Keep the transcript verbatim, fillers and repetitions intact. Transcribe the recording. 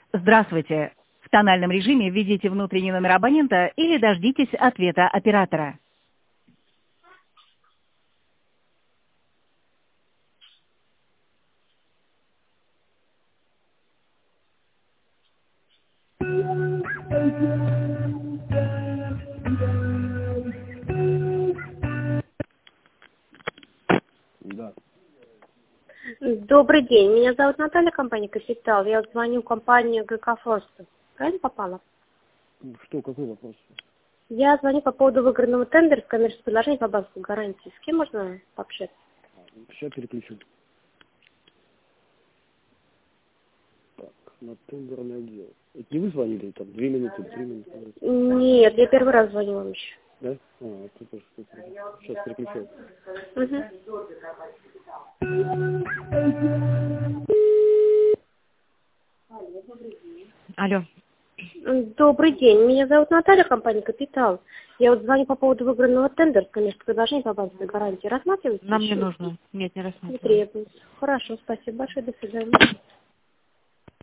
Здравствуйте. В тональном режиме введите внутренний номер абонента или дождитесь ответа оператора. Да. Добрый день, меня зовут Наталья, компания «Капитал». Я вот звоню в компанию ГК «Форст». Правильно попала? Что, какой вопрос? Я звоню по поводу выигранного тендера в коммерческом предложении по банковской гарантии. С кем можно пообщаться? Сейчас переключу. Так, на тендерный отдел. Это не вы звонили, там, две минуты, три минуты? Нет, я первый раз звоню вам еще. Да? А, это тоже супер. Сейчас переключаю. Угу. Алло. Добрый день, меня зовут Наталья, компания «Капитал». Я вот звоню по поводу выигранного тендера в коммерческом предложении по банковской гарантии. Рассматриваете? Нам не еще? нужно. Нет, не Не рассматриваем. требуется. Хорошо, спасибо большое, до свидания.